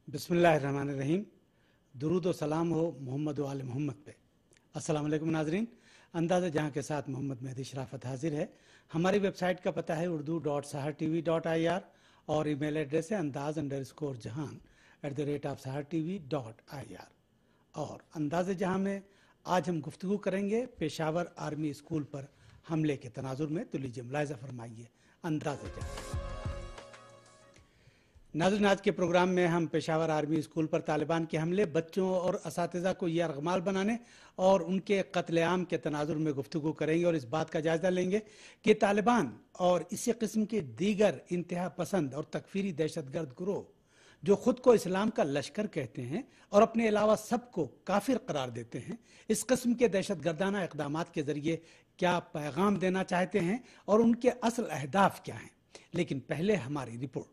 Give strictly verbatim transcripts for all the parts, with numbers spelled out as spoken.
बिस्मिल्लाहिर्रहमानिर्रहीम। दुरूद व सलाम हो मोहम्मद व आले मोहम्मद पे। अस्सलाम वालेकुम नाजरीन, अंदाज़ जहां के साथ मोहम्मद मेहदी शराफत हाजिर है। हमारी वेबसाइट का पता है Urdu dot Sahar T V dot I R और ईमेल एड्रेस है Andaz underscore Jahan at the rate of Sahar T V dot I R. और अंदाज़ जहां में आज हम गुफ्तगू करेंगे पेशावर आर्मी स्कूल पर हमले के तनाजुर में। तो लीजिए मुलाहिज़ा फरमाइए अंदाज़ जहां। नाज़रीन, आज के प्रोग्राम में हम पेशावर आर्मी स्कूल पर तालिबान के हमले, बच्चों और असातिज़ा को यरगमाल बनाने और उनके कत्लेआम के तनाजुर में गुफ्तगू करेंगे और इस बात का जायज़ा लेंगे कि तालिबान और इसी किस्म के दीगर इंतहा पसंद और तकफीरी दहशतगर्द ग्रोह जो खुद को इस्लाम का लश्कर कहते हैं और अपने अलावा सबको काफिर करार देते हैं, इस किस्म के दहशतगर्दाना इक़दामात के ज़रिए क्या पैगाम देना चाहते हैं और उनके असल अहदाफ क्या हैं। लेकिन पहले हमारी रिपोर्ट।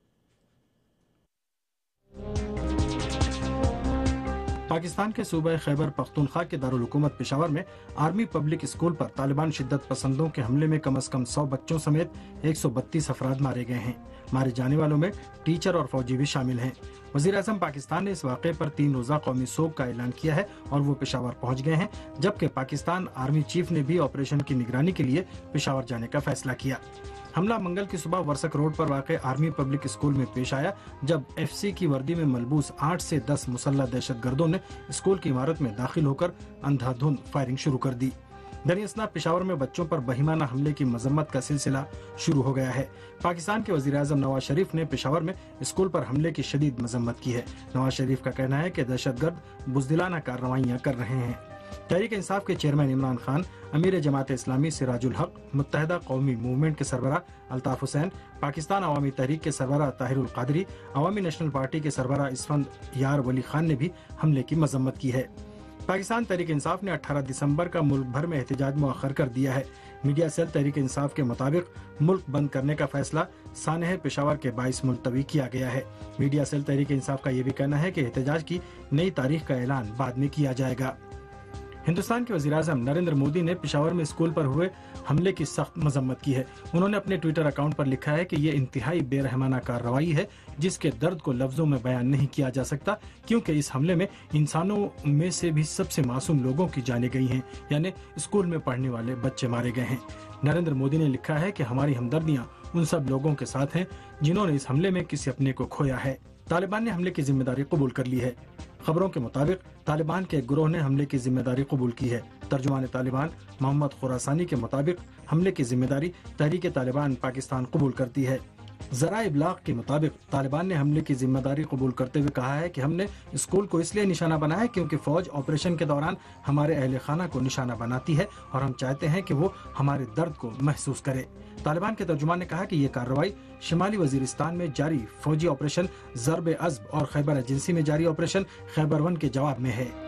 पाकिस्तान के सूबे खैबर पख्तूनख्वा के दारुल हुकूमत पेशावर में आर्मी पब्लिक स्कूल पर तालिबान शिद्दत पसंदों के हमले में कम अज कम सौ बच्चों समेत एक सौ बत्तीस अफराद मारे गए हैं। मारे जाने वालों में टीचर और फौजी भी शामिल हैं। वज़ीर आज़म पाकिस्तान ने इस वाक़े पर तीन रोज़ा कौमी सोग का ऐलान किया है और वो पेशावर पहुँच गए हैं, जबकि पाकिस्तान आर्मी चीफ ने भी ऑपरेशन की निगरानी के लिए पेशावर जाने का फैसला किया। हमला मंगल की सुबह वर्सक रोड पर वाक़ आर्मी पब्लिक स्कूल में पेश आया, जब एफसी की वर्दी में मलबूस आठ से दस मुसल्लह दहशतगर्दों ने स्कूल की इमारत में दाखिल होकर अंधाधुंध फायरिंग शुरू कर दी। दरअसल पेशावर में बच्चों पर बहिमाना हमले की मजम्मत का सिलसिला शुरू हो गया है। पाकिस्तान के वज़ीर आज़म नवाज शरीफ ने पेशावर में स्कूल पर हमले की शदीद मजम्मत की है। नवाज शरीफ का कहना है कि दहशतगर्द बुज़दिलाना कार्रवाइयाँ कर रहे हैं। तहरीक इंसाफ के चेयरमैन इमरान खान, अमीर जमात इस्लामी सिराजुल हक, मुत्तहिदा कौमी मूवमेंट के सरबराह अल्ताफ हुसैन, पाकिस्तान अवामी तहरीक के सरबराह ताहिरुल कादरी, अवामी नेशनल पार्टी के सरबराह इसफंद यार वली खान ने भी हमले की मजम्मत की है। पाकिस्तान तहरीक इंसाफ ने अठारह दिसंबर का मुल्क भर में एहतजाज मुअख्खर कर दिया है। मीडिया सेल तहरीक इंसाफ के मुताबिक मुल्क बंद करने का फैसला सानह पेशावर के बाईस मुलतवी किया गया है। मीडिया सेल तहरीक इंसाफ का यह भी कहना है कि एहतजाज की नई तारीख का ऐलान बाद में किया जाएगा। हिंदुस्तान के वज़ीर आज़म नरेंद्र मोदी ने पेशावर में स्कूल पर हुए हमले की सख्त मजम्मत की है। उन्होंने अपने ट्विटर अकाउंट पर लिखा है कि ये इंतहाई बेरहमाना कार्रवाई है, जिसके दर्द को लफ्जों में बयान नहीं किया जा सकता, क्योंकि इस हमले में इंसानों में से भी सबसे मासूम लोगों की जानें गई हैं, यानी स्कूल में पढ़ने वाले बच्चे मारे गए हैं। नरेंद्र मोदी ने लिखा है कि हमारी हमदर्दियाँ उन सब लोगों के साथ हैं जिन्होंने इस हमले में किसी अपने को खोया है। तालिबान ने हमले की जिम्मेदारी कबूल कर ली है। खबरों के मुताबिक तालिबान के गिरोह ने हमले की जिम्मेदारी कबूल की है। तर्जुमान तालिबान मोहम्मद खुरासानी के मुताबिक हमले की जिम्मेदारी तहरीक तालिबान पाकिस्तान कबूल करती है। ज़रा इब्लाग के मुताबिक तालिबान ने हमले की जिम्मेदारी कबूल करते हुए कहा है कि हमने स्कूल को इसलिए निशाना बनाया क्योंकि फौज ऑपरेशन के दौरान हमारे अहले खाना को निशाना बनाती है और हम चाहते हैं कि वो हमारे दर्द को महसूस करे। तालिबान के तर्जुमान ने कहा कि ये कार्रवाई शिमाली वजीरिस्तान में जारी फौजी ऑपरेशन ज़र्ब अज़ब और खैबर एजेंसी में जारी ऑपरेशन खैबर वन के जवाब में है।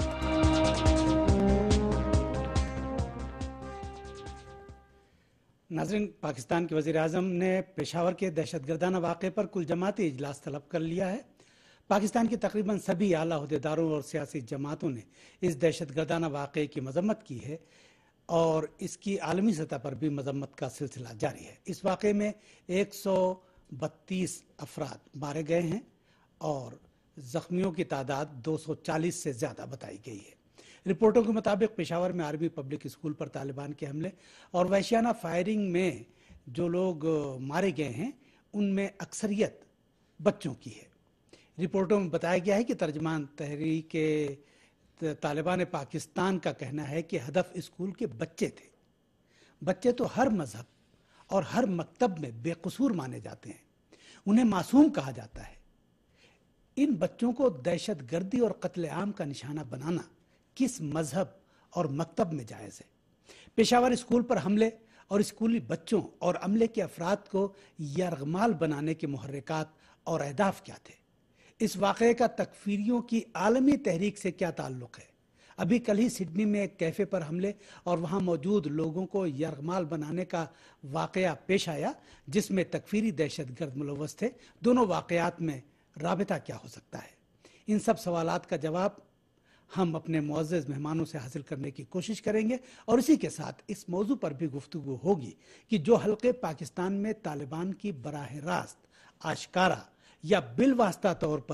नाज़रीन, पाकिस्तान के वज़ीर आज़म ने पेशावर के दहशतगर्दाना वाक़े पर कुल जमाती इजलास तलब कर लिया है। पाकिस्तान के तकरीबन सभी आला अहदेदारों और सियासी जमातों ने इस दहशतगर्दाना वाक़े की मजम्मत की है और इसकी आलमी सतह पर भी मजम्मत का सिलसिला जारी है। इस वाक़े में एक सौ बत्तीस अफराद मारे गए हैं और ज़ख्मियों की तादाद दो सौ चालीस से ज़्यादा बताई गई है। रिपोर्टों के मुताबिक पेशावर में आर्मी पब्लिक स्कूल पर तालिबान के हमले और वहशियाना फायरिंग में जो लोग मारे गए हैं उनमें अक्सरियत बच्चों की है। रिपोर्टों में बताया गया है कि तर्जमान तहरीक तालिबान पाकिस्तान का कहना है कि हदफ स्कूल के बच्चे थे। बच्चे तो हर मजहब और हर मकतब में बेकसूर माने जाते हैं, उन्हें मासूम कहा जाता है। इन बच्चों को दहशत गर्दी और कत्लेआम का निशाना बनाना किस मजहब और मकतब में जायज़ है? पेशावर स्कूल पर हमले और स्कूली बच्चों और अमले के अफराद को यरगमाल बनाने के मुहर्रिकात और अहदाफ क्या थे? इस वाक़े का तकफीरियों की आलमी तहरीक से क्या ताल्लुक़ है? अभी कल ही सिडनी में एक कैफ़े पर हमले और वहाँ मौजूद लोगों को यरगमाल बनाने का वाक़या पेश आया, जिसमें तकफीरी दहशतगर्द मुलव्वस थे। दोनों वाक़यात में राबिता क्या हो सकता है? इन सब सवालात का जवाब हम अपने मुअज़्ज़ज़ मेहमानों से हासिल करने की कोशिश करेंगे और इसी के साथ इस मौजू पर भी गुफ्तगू होगी कि जो हल्के पाकिस्तान में तालिबान की बराह रास्त, आशकारा या बिलवास्ता तौर पर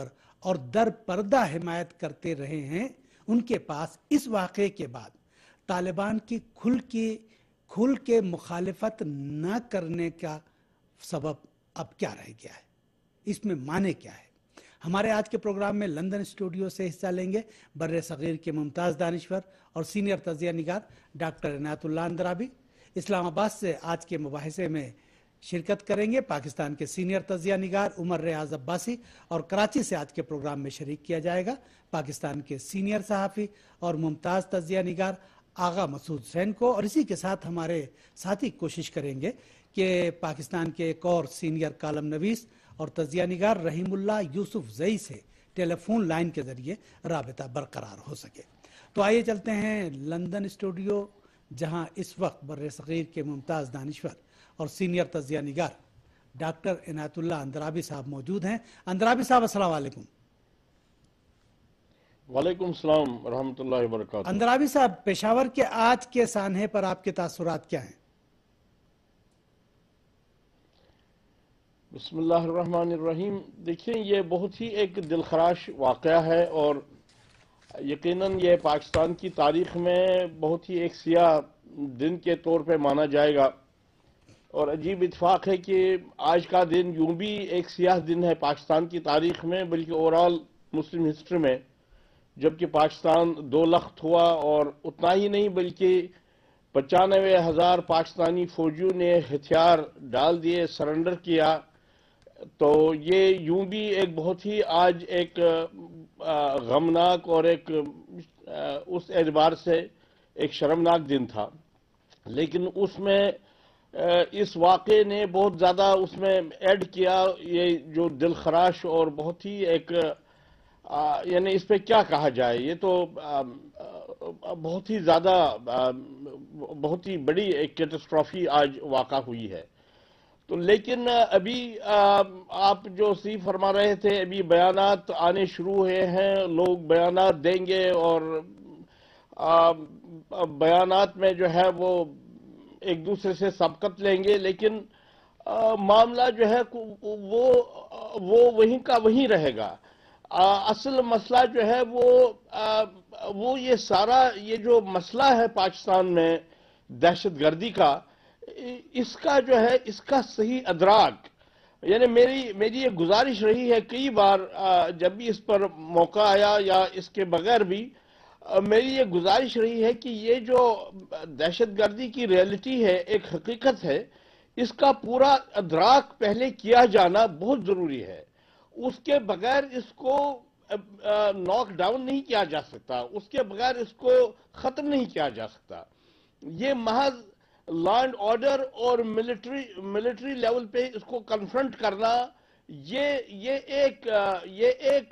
اور در پردہ حمایت کرتے رہے ہیں، ان کے پاس اس واقعے کے بعد طالبان کی کھل کے کھل کے مخالفت نہ کرنے کا سبب اب کیا رہ گیا ہے، اس میں معنی کیا ہے؟ ہمارے آج کے پروگرام میں لندن اسٹوڈیو سے حصہ لیں گے بر صغیر کے ممتاز دانشور اور سینئر تجزیہ نگار ڈاکٹر عنایت اللہ اندرابی۔ اسلام آباد سے آج کے مباحثے میں شرکت کریں گے پاکستان کے سینئر تجزیہ نگار عمر ریاض عباسی، اور کراچی سے آج کے پروگرام میں شریک کیا جائے گا پاکستان کے سینئر صحافی اور ممتاز تجزیہ نگار آغا مسعود حسین کو۔ اور اسی کے ساتھ ہمارے ساتھی کوشش کریں گے کہ پاکستان کے ایک اور سینئر کالم نویس اور تجزیہ نگار رحیم اللہ یوسف زئی سے ٹیلی فون لائن کے ذریعے رابطہ برقرار ہو سکے۔ تو آئیے چلتے ہیں لندن اسٹوڈیو، جہاں اس وقت بر صغیر کے ممتاز دانشور اور سینئر تجزیہ نگار ڈاکٹر عنایت اللہ اندرابی صاحب موجود ہیں۔ اندرابی صاحب السلام علیکم۔ وعلیکم السلام ورحمۃ اللہ وبرکاتہ۔ اندرابی صاحب، پشاور کے آج کے سانحے پر آپ کے تاثرات کیا ہیں؟ بسم اللہ الرحمن الرحیم۔ دیکھیں، یہ بہت ہی ایک دلخراش واقعہ ہے اور یقیناً یہ پاکستان کی تاریخ میں بہت ہی ایک سیاہ دن کے طور پہ مانا جائے گا، اور عجیب اتفاق ہے کہ آج کا دن یوں بھی ایک سیاہ دن ہے پاکستان کی تاریخ میں، بلکہ اوورال مسلم ہسٹری میں، جبکہ پاکستان دو لخت ہوا، اور اتنا ہی نہیں بلکہ پچانوے ہزار پاکستانی فوجیوں نے ہتھیار ڈال دیے، سرنڈر کیا۔ تو یہ یوں بھی ایک بہت ہی آج ایک غمناک اور ایک اس اعتبار سے ایک شرمناک دن تھا، لیکن اس میں اس واقعے نے بہت زیادہ اس میں ایڈ کیا، یہ جو دل خراش اور بہت ہی ایک یعنی اس پہ کیا کہا جائے، یہ تو بہت ہی زیادہ بہت ہی بڑی ایک کیٹاسٹرافی آج واقع ہوئی ہے۔ تو لیکن ابھی آپ جو سی فرما رہے تھے، ابھی بیانات آنے شروع ہوئے ہیں، لوگ بیانات دیں گے اور بیانات میں جو ہے وہ ایک دوسرے سے سبقت لیں گے، لیکن معاملہ جو ہے وہ وہ وہیں کا وہیں رہے گا۔ اصل مسئلہ جو ہے وہ وہ یہ سارا یہ جو مسئلہ ہے پاکستان میں دہشت گردی کا، اس کا جو ہے اس کا صحیح ادراک، یعنی میری میری یہ گزارش رہی ہے کئی بار جب بھی اس پر موقع آیا یا اس کے بغیر بھی، میری یہ گزارش رہی ہے کہ یہ جو دہشت گردی کی ریئلٹی ہے، ایک حقیقت ہے، اس کا پورا ادراک پہلے کیا جانا بہت ضروری ہے۔ اس کے بغیر اس کو ناک ڈاؤن نہیں کیا جا سکتا، اس کے بغیر اس کو ختم نہیں کیا جا سکتا۔ یہ محض لا اینڈ آرڈر اور ملٹری ملٹری لیول پہ اس کو کنفرنٹ کرنا، یہ یہ ایک یہ ایک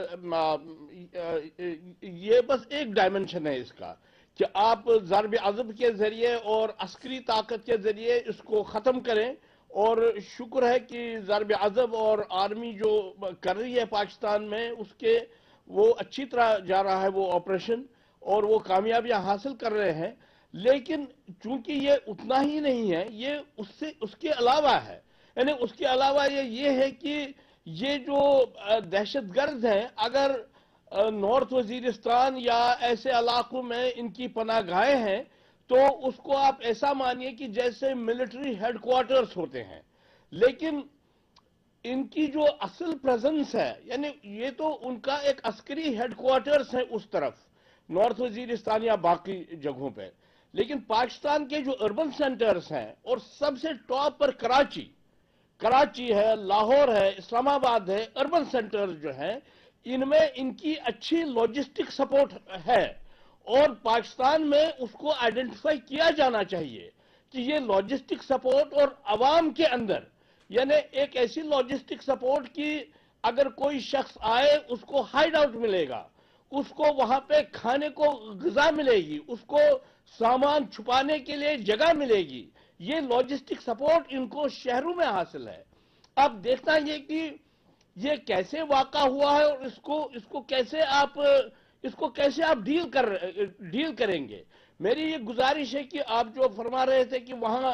یہ بس ایک ڈائمنشن ہے اس کا، کہ آپ ضرب عضب کے ذریعے اور عسکری طاقت کے ذریعے اس کو ختم کریں، اور شکر ہے کہ ضرب عضب اور آرمی جو کر رہی ہے پاکستان میں، اس کے وہ اچھی طرح جا رہا ہے وہ آپریشن، اور وہ کامیابیاں حاصل کر رہے ہیں۔ لیکن چونکہ یہ اتنا ہی نہیں ہے، یہ اس سے اس کے علاوہ ہے، یعنی اس کے علاوہ یہ یہ ہے کہ یہ جو دہشت گرد ہیں، اگر نارتھ وزیرستان یا ایسے علاقوں میں ان کی پناہ گاہیں ہیں، تو اس کو آپ ایسا مانیے کہ جیسے ملٹری ہیڈ کوارٹرز ہوتے ہیں، لیکن ان کی جو اصل پریزنس ہے، یعنی یہ تو ان کا ایک عسکری ہیڈ کوارٹرز ہے اس طرف نارتھ وزیرستان یا باقی جگہوں پہ، لیکن پاکستان کے جو اربن سینٹرز ہیں، اور سب سے ٹاپ پر کراچی کراچی ہے، لاہور ہے، اسلام آباد ہے، اربن سینٹرز جو ہیں، ان میں ان کی اچھی لاجسٹک سپورٹ ہے، اور پاکستان میں اس کو آئیڈینٹیفائی کیا جانا چاہیے کہ یہ لاجسٹک سپورٹ اور عوام کے اندر، یعنی ایک ایسی لاجسٹک سپورٹ کی اگر کوئی شخص آئے اس کو ہائیڈ آؤٹ ملے گا، اس کو وہاں پہ کھانے کو غذا ملے گی، اس کو سامان چھپانے کے لیے جگہ ملے گی، یہ لاجسٹک سپورٹ ان کو شہروں میں حاصل ہے۔ اب دیکھنا یہ کہ یہ کیسے واقع ہوا ہے، اور اس کو اس کو کیسے آپ اس کو کیسے آپ ڈیل کر ڈیل کریں گے۔ میری یہ گزارش ہے کہ آپ جو فرما رہے تھے کہ وہاں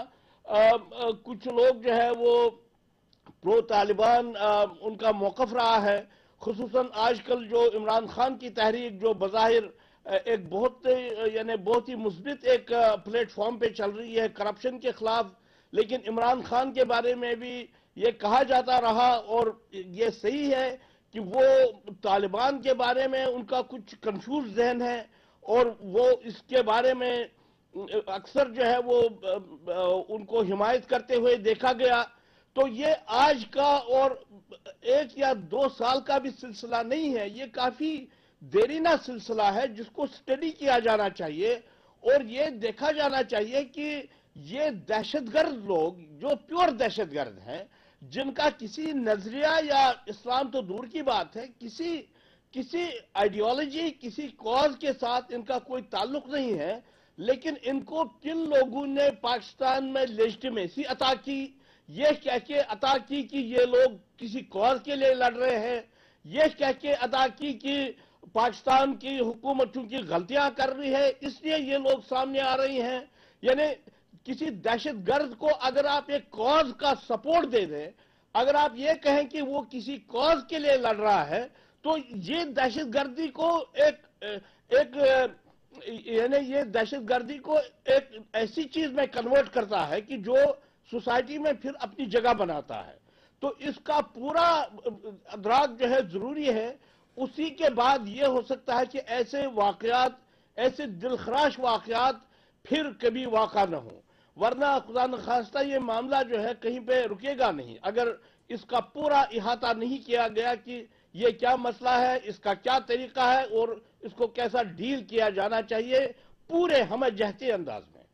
کچھ لوگ جو ہے وہ پرو طالبان ان کا موقف رہا ہے، خصوصاً آج کل جو عمران خان کی تحریک جو بظاہر ایک بہت یعنی بہت ہی مثبت ایک پلیٹ فارم پہ چل رہی ہے کرپشن کے خلاف، لیکن عمران خان کے بارے میں بھی یہ کہا جاتا رہا اور یہ صحیح ہے کہ وہ طالبان کے بارے میں ان کا کچھ کنفیوز ذہن ہے اور وہ اس کے بارے میں اکثر جو ہے وہ ان کو حمایت کرتے ہوئے دیکھا گیا۔ تو یہ آج کا اور ایک یا دو سال کا بھی سلسلہ نہیں ہے، یہ کافی دیرینہ سلسلہ ہے جس کو سٹڈی کیا جانا چاہیے اور یہ دیکھا جانا چاہیے کہ یہ دہشت گرد لوگ جو پیور دہشت گرد ہیں، جن کا کسی نظریہ یا اسلام تو دور کی بات ہے، کسی کسی آئیڈیالوجی کسی کاز کے ساتھ ان کا کوئی تعلق نہیں ہے، لیکن ان کو کن لوگوں نے پاکستان میں لیجٹیمیسی عطا کی، یہ کہہ کے عطا کی کہ یہ لوگ کسی کاز کے لیے لڑ رہے ہیں، یہ کہہ کے عطا کی کہ پاکستان کی حکومت چونکہ غلطیاں کر رہی ہے اس لیے یہ لوگ سامنے آ رہی ہیں۔ یعنی کسی دہشت گرد کو اگر آپ ایک کاز کا سپورٹ دے دیں، اگر آپ یہ کہیں کہ وہ کسی کاز کے لیے لڑ رہا ہے، تو یہ دہشت گردی کو ایک ایک یعنی یہ دہشت گردی کو ایک ایسی چیز میں کنورٹ کرتا ہے کہ جو سوسائٹی میں پھر اپنی جگہ بناتا ہے۔ تو اس کا پورا ادراک جو ہے ضروری ہے، اسی کے بعد یہ ہو سکتا ہے کہ ایسے واقعات، ایسے دلخراش واقعات پھر کبھی واقع نہ ہوں، ورنہ خدا نخواستہ یہ معاملہ جو ہے کہیں پہ رکے گا نہیں اگر اس کا پورا احاطہ نہیں کیا گیا کہ یہ کیا مسئلہ ہے، اس کا کیا طریقہ ہے اور اس کو کیسا ڈیل کیا جانا چاہیے پورے ہمیں جہتی انداز میں۔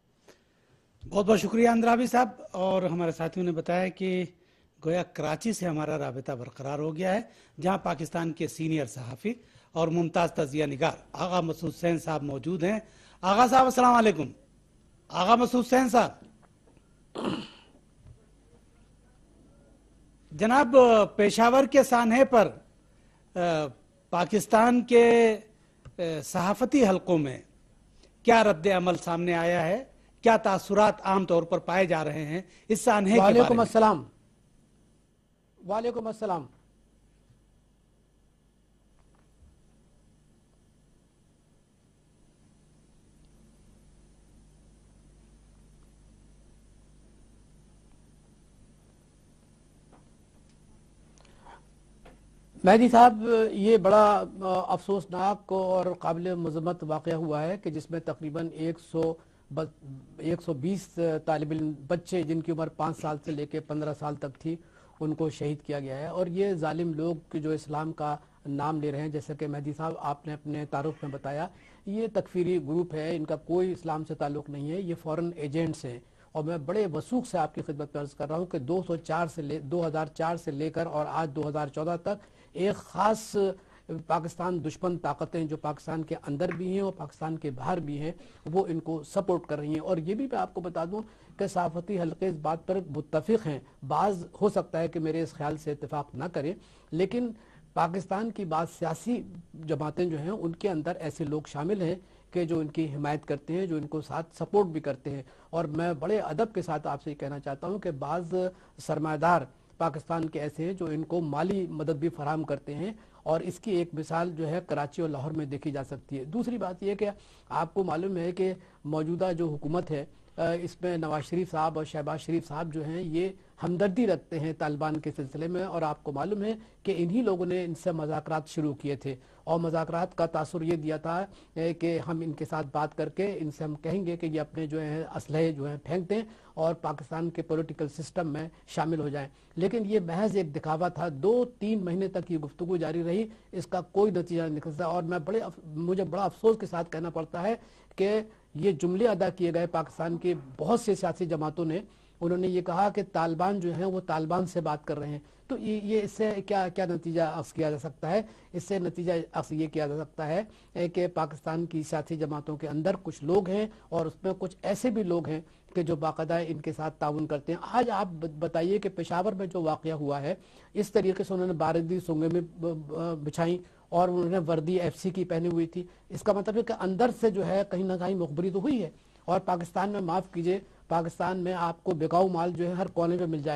بہت بہت شکریہ اندرابی صاحب، اور ہمارے ساتھیوں نے بتایا کہ گویا کراچی سے ہمارا رابطہ برقرار ہو گیا ہے، جہاں پاکستان کے سینئر صحافی اور ممتاز تجزیہ نگار آغا مسعود حسین صاحب موجود ہیں۔ آغا صاحب السلام علیکم۔ آغا مسعود حسین صاحب، جناب پشاور کے سانحے پر پاکستان کے صحافتی حلقوں میں کیا رد عمل سامنے آیا ہے، کیا تاثرات عام طور پر پائے جا رہے ہیں اس سانحے کے بارے میں؟ وعلیکم السلام وعلیکم السلام مہدی صاحب، یہ بڑا افسوسناک اور قابل مذمت واقعہ ہوا ہے کہ جس میں تقریباً ایک سو ایک سو بیس طالب علم بچے جن کی عمر پانچ سال سے لے کے پندرہ سال تک تھی ان کو شہید کیا گیا ہے، اور یہ ظالم لوگ جو اسلام کا نام لے رہے ہیں، جیسا کہ مہدی صاحب آپ نے اپنے تعارف میں بتایا، یہ تکفیری گروپ ہے، ان کا کوئی اسلام سے تعلق نہیں ہے، یہ فورن ایجنٹس ہیں۔ اور میں بڑے وثوق سے آپ کی خدمت میں عرض کر رہا ہوں کہ دو سو چار سے لے دو ہزار چار سے لے کر اور آج دو ہزار چودہ تک ایک خاص پاکستان دشمن طاقتیں جو پاکستان کے اندر بھی ہیں اور پاکستان کے باہر بھی ہیں، وہ ان کو سپورٹ کر رہی ہیں۔ اور یہ بھی میں آپ کو بتا دوں کہ صحافتی حلقے اس بات پر متفق ہیں، بعض ہو سکتا ہے کہ میرے اس خیال سے اتفاق نہ کریں، لیکن پاکستان کی بعض سیاسی جماعتیں جو ہیں ان کے اندر ایسے لوگ شامل ہیں کہ جو ان کی حمایت کرتے ہیں، جو ان کو ساتھ سپورٹ بھی کرتے ہیں۔ اور میں بڑے ادب کے ساتھ آپ سے یہ کہنا چاہتا ہوں کہ بعض سرمایہ دار پاکستان کے ایسے ہیں جو ان کو مالی مدد بھی فراہم کرتے ہیں، اور اس کی ایک مثال جو ہے کراچی اور لاہور میں دیکھی جا سکتی ہے۔ دوسری بات یہ کہ آپ کو معلوم ہے کہ موجودہ جو حکومت ہے اس میں نواز شریف صاحب اور شہباز شریف صاحب جو ہیں یہ ہمدردی رکھتے ہیں طالبان کے سلسلے میں، اور آپ کو معلوم ہے کہ انہی لوگوں نے ان سے مذاکرات شروع کیے تھے، اور مذاکرات کا تاثر یہ دیا تھا کہ ہم ان کے ساتھ بات کر کے ان سے ہم کہیں گے کہ یہ اپنے جو ہیں اسلحے جو ہیں پھینک دیں اور پاکستان کے پولیٹیکل سسٹم میں شامل ہو جائیں، لیکن یہ محض ایک دکھاوا تھا۔ دو تین مہینے تک یہ گفتگو جاری رہی، اس کا کوئی نتیجہ نہیں نکلتا، اور میں بڑے مجھے بڑا افسوس کے ساتھ کہنا پڑتا ہے کہ یہ جملے ادا کیے گئے پاکستان کے بہت سے سیاسی جماعتوں نے، انہوں نے یہ کہا کہ طالبان جو ہیں وہ طالبان سے بات کر رہے ہیں، تو یہ اس سے کیا کیا نتیجہ اخذ کیا جا سکتا ہے؟ اس سے نتیجہ اخذ یہ کیا جا سکتا ہے کہ پاکستان کی سیاسی جماعتوں کے اندر کچھ لوگ ہیں اور اس میں کچھ ایسے بھی لوگ ہیں کہ جو باقاعدہ ان کے ساتھ تعاون کرتے ہیں۔ آج آپ بتائیے کہ پشاور میں جو واقعہ ہوا ہے، اس طریقے سے انہوں نے بارودی سنگیں میں بچھائیں اور انہوں نے وردی ایف سی کی پہنی ہوئی تھی، اس کا مطلب ہے کہ اندر سے جو ہے کہیں نہ کہیں مخبری تو ہوئی ہے۔ اور پاکستان میں معاف کیجئے، پاکستان میں آپ کو بکاؤ مال جو ہے ہر کونے میں مل جائے گا،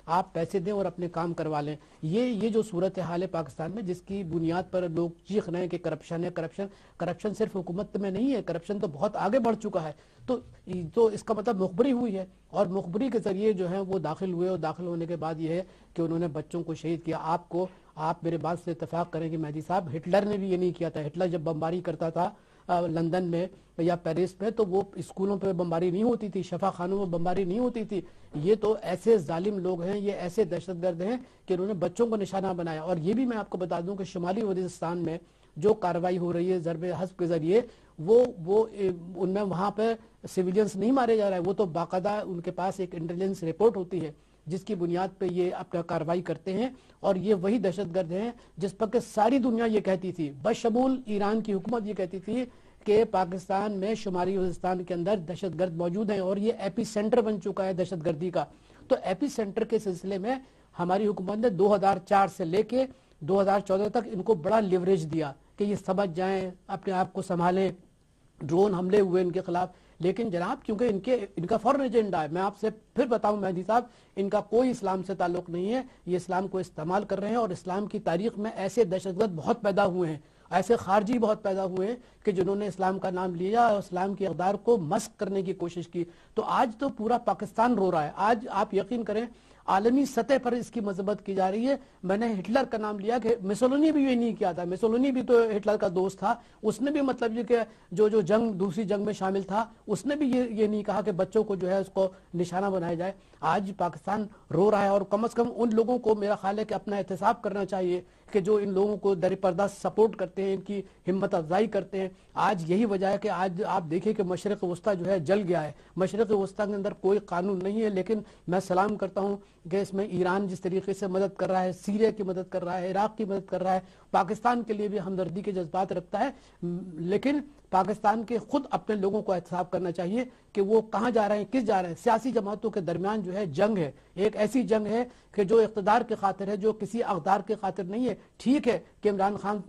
آپ پیسے دیں اور اپنے کام کروا لیں. یہ یہ جو صورتحال ہے پاکستان میں جس کی بنیاد پر لوگ چیخ رہے ہیں کہ کرپشن ہے. کرپشن کرپشن صرف حکومت میں نہیں ہے, کرپشن تو بہت آگے بڑھ چکا ہے. تو تو اس کا مطلب مخبری ہوئی ہے, اور مخبری کے ذریعے جو ہے وہ داخل ہوئے, اور داخل ہونے کے بعد یہ ہے کہ انہوں نے بچوں کو شہید کیا. آپ کو آپ میرے بات سے اتفاق کریں کہ مہدی صاحب, ہٹلر نے بھی یہ نہیں کیا تھا. ہٹلر جب بمباری کرتا تھا لندن میں یا پیرس میں تو وہ اسکولوں پہ بمباری نہیں ہوتی تھی, شفا خانوں میں بمباری نہیں ہوتی تھی. یہ تو ایسے ظالم لوگ ہیں, یہ ایسے دہشت گرد ہیں کہ انہوں نے بچوں کو نشانہ بنایا. اور یہ بھی میں آپ کو بتا دوں کہ شمالی وزیرستان میں جو کارروائی ہو رہی ہے ضرب حسب کے ذریعے, وہ وہ ان میں وہاں پہ سویلینز نہیں مارے جا رہے ہیں, وہ تو باقاعدہ ان کے پاس ایک انٹیلیجنس رپورٹ ہوتی ہے جس کی بنیاد پہ یہ اپنا کارروائی کرتے ہیں. اور یہ وہی دہشت گرد ہیں جس پر کہ ساری دنیا یہ کہتی تھی, بشمول ایران کی حکومت یہ کہتی تھی کہ پاکستان میں شمالی وزیرستان کے اندر دہشت گرد موجود ہیں, اور یہ ایپی سینٹر بن چکا ہے دہشت گردی کا. تو ایپی سینٹر کے سلسلے میں ہماری حکومت نے دو ہزار چار سے لے کے دو ہزار چودہ تک ان کو بڑا لیوریج دیا کہ یہ سمجھ جائیں, اپنے آپ کو سنبھالیں. ڈرون حملے ہوئے ان کے خلاف, لیکن جناب کیونکہ ان کے ان کا فورن ایجنڈا ہے. میں آپ سے پھر بتاؤں مہدی صاحب, ان کا کوئی اسلام سے تعلق نہیں ہے, یہ اسلام کو استعمال کر رہے ہیں. اور اسلام کی تاریخ میں ایسے دہشت گرد بہت پیدا ہوئے ہیں, ایسے خارجی بہت پیدا ہوئے ہیں کہ جنہوں نے اسلام کا نام لیا اور اسلام کی اقدار کو مسخ کرنے کی کوشش کی. تو آج تو پورا پاکستان رو رہا ہے. آج آپ یقین کریں عالمی سطح پر اس کی مذمت کی جا رہی ہے. میں نے ہٹلر کا نام لیا کہ میسولینی بھی یہ نہیں کیا تھا, میسولینی بھی تو ہٹلر کا دوست تھا, اس نے بھی مطلب یہ کہ جو جو جنگ دوسری جنگ میں شامل تھا اس نے بھی یہ یہ نہیں کہا کہ بچوں کو جو ہے اس کو نشانہ بنایا جائے. آج پاکستان رو رہا ہے, اور کم از کم ان لوگوں کو میرا خیال ہے کہ اپنا احتساب کرنا چاہیے کہ جو ان لوگوں کو در پردہ سپورٹ کرتے ہیں, ان کی ہمت افزائی کرتے ہیں. آج یہی وجہ ہے کہ آج آپ دیکھیں کہ مشرق وسطیٰ جو ہے جل گیا ہے. مشرق وسطیٰ کے اندر کوئی قانون نہیں ہے, لیکن میں سلام کرتا ہوں کہ اس میں ایران جس طریقے سے مدد کر رہا ہے, سیریا کی مدد کر رہا ہے, عراق کی مدد کر رہا ہے, پاکستان کے لیے بھی ہمدردی کے جذبات رکھتا ہے. لیکن پاکستان کے خود اپنے لوگوں کو احتساب کرنا چاہیے کہ وہ کہاں جا رہے ہیں, کس جا رہے ہیں. سیاسی جماعتوں کے درمیان جو ہے جنگ ہے, ایک ایسی جنگ ہے کہ جو اقتدار کے خاطر ہے, جو کسی اقدار کے خاطر نہیں ہے. ٹھیک ہے کہ عمران خان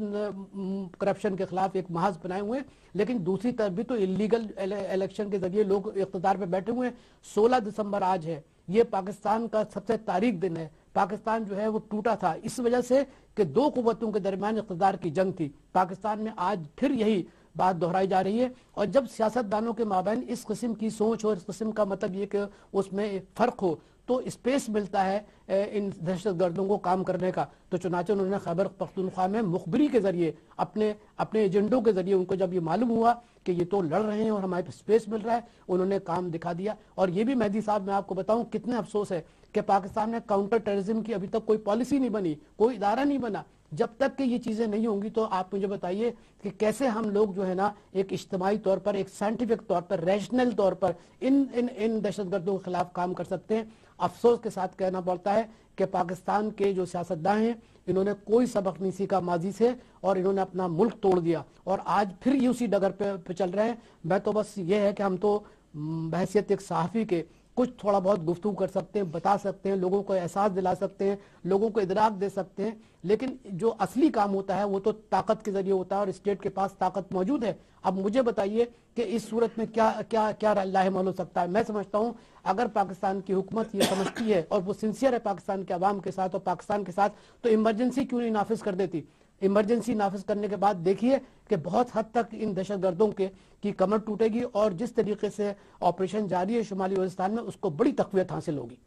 کرپشن کے خلاف ایک محاذ بنائے ہوئے ہیں, لیکن دوسری طرف بھی تو انلیگل الیکشن کے ذریعے لوگ اقتدار پہ بیٹھے ہوئے ہیں. سولہ دسمبر آج ہے, یہ پاکستان کا سب سے تاریخ دن ہے. پاکستان جو ہے وہ ٹوٹا تھا اس وجہ سے کہ دو قوتوں کے درمیان اقتدار کی جنگ تھی. پاکستان میں آج پھر یہی بات دہرائی جا رہی ہے, اور جب سیاست دانوں کے مابین اس قسم کی سوچ اور اس قسم کا مطلب یہ کہ اس میں فرق ہو تو اسپیس ملتا ہے ان دہشت گردوں کو کام کرنے کا. تو چنانچہ انہوں نے خیبر پختونخوا میں مخبری کے ذریعے اپنے اپنے ایجنڈوں کے ذریعے ان کو جب یہ معلوم ہوا کہ یہ تو لڑ رہے ہیں اور ہمارے اسپیس مل رہا ہے, انہوں نے کام دکھا دیا. اور یہ بھی مہدی صاحب میں آپ کو بتاؤں کتنے افسوس ہے کہ پاکستان میں کاؤنٹر ٹیررزم کی ابھی تک کوئی پالیسی نہیں بنی, کوئی ادارہ نہیں بنا. جب تک کہ یہ چیزیں نہیں ہوں گی تو آپ مجھے بتائیے کہ کیسے ہم لوگ جو ہے نا ایک اجتماعی طور پر, ایک سائنٹیفک طور پر, ریشنل طور پر ان ان ان دہشت گردوں کے خلاف کام کر سکتے ہیں. افسوس کے ساتھ کہنا پڑتا ہے کہ پاکستان کے جو سیاستدان ہیں انہوں نے کوئی سبق نہیں سیکھا ماضی سے, اور انہوں نے اپنا ملک توڑ دیا, اور آج پھر یہ اسی ڈگر پہ چل رہے ہیں. میں تو بس یہ ہے کہ ہم تو بحیثیت ایک صحافی کے کچھ تھوڑا بہت گفتگو کر سکتے ہیں, بتا سکتے ہیں, لوگوں کو احساس دلا سکتے ہیں, لوگوں کو ادراک دے سکتے ہیں, لیکن جو اصلی کام ہوتا ہے وہ تو طاقت کے ذریعے ہوتا ہے, اور اسٹیٹ کے پاس طاقت موجود ہے. اب مجھے بتائیے کہ اس صورت میں کیا کیا کیا لاہمل ہو سکتا ہے. میں سمجھتا ہوں اگر پاکستان کی حکومت یہ سمجھتی ہے اور وہ سنسیئر ہے پاکستان کے عوام کے ساتھ اور پاکستان کے ساتھ, تو ایمرجنسی کیوں نہیں نافذ کر دیتی. ایمرجنسی نافذ کرنے کے بعد دیکھیے کہ بہت حد تک ان دہشت گردوں کے کی کمر ٹوٹے گی, اور جس طریقے سے آپریشن جاری ہے شمالی وزیرستان میں اس کو بڑی تقویت حاصل ہوگی.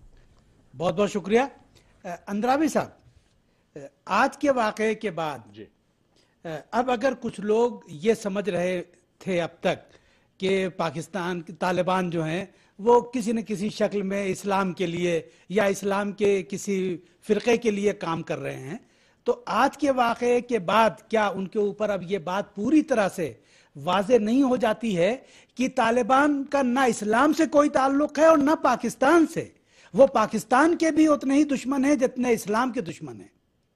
بہت بہت شکریہ. اندرابی صاحب, آج کے واقعے کے بعد جی اب اگر کچھ لوگ یہ سمجھ رہے تھے اب تک کہ پاکستان طالبان جو ہیں وہ کسی نہ کسی شکل میں اسلام کے لیے یا اسلام کے کسی فرقے کے لیے کام کر رہے ہیں, تو آج کے واقعے کے بعد کیا ان کے اوپر اب یہ بات پوری طرح سے واضح نہیں ہو جاتی ہے کہ طالبان کا نہ اسلام سے کوئی تعلق ہے اور نہ پاکستان سے, وہ پاکستان کے بھی اتنے ہی دشمن ہیں جتنے اسلام کے دشمن ہیں؟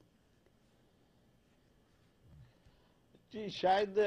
جی شاید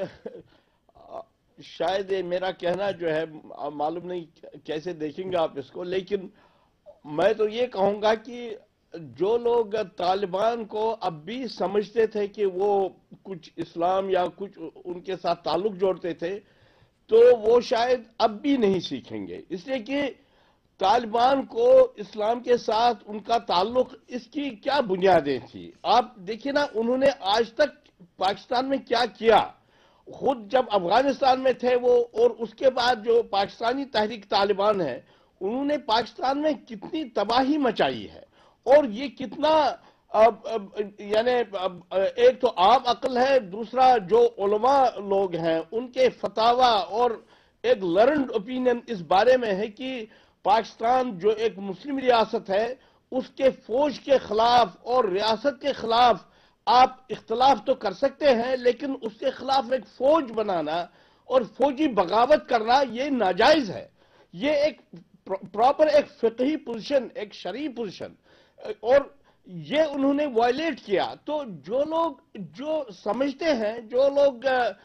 شاید میرا کہنا جو ہے معلوم نہیں کیسے دیکھیں گے آپ اس کو, لیکن میں تو یہ کہوں گا کہ جو لوگ طالبان کو اب بھی سمجھتے تھے کہ وہ کچھ اسلام یا کچھ ان کے ساتھ تعلق جوڑتے تھے, تو وہ شاید اب بھی نہیں سیکھیں گے. اس لیے کہ طالبان کو اسلام کے ساتھ ان کا تعلق اس کی کیا بنیادیں تھی؟ آپ دیکھیں نا، انہوں نے آج تک پاکستان میں کیا کیا؟ خود جب افغانستان میں تھے وہ، اور اس کے بعد جو پاکستانی تحریک طالبان ہے، انہوں نے پاکستان میں کتنی تباہی مچائی ہے، اور یہ کتنا اب اب یعنی اب ایک تو عام عقل ہے، دوسرا جو علماء لوگ ہیں ان کے فتاوی اور ایک لرنڈ اوپینین اس بارے میں ہے کہ پاکستان جو ایک مسلم ریاست ہے اس کے فوج کے خلاف اور ریاست کے خلاف آپ اختلاف تو کر سکتے ہیں، لیکن اس کے خلاف ایک فوج بنانا اور فوجی بغاوت کرنا یہ ناجائز ہے۔ یہ ایک پراپر ایک فقہی پوزیشن، ایک شرعی پوزیشن، اور یہ انہوں نے وائلیٹ کیا۔ تو جو لوگ جو سمجھتے ہیں، جو لوگ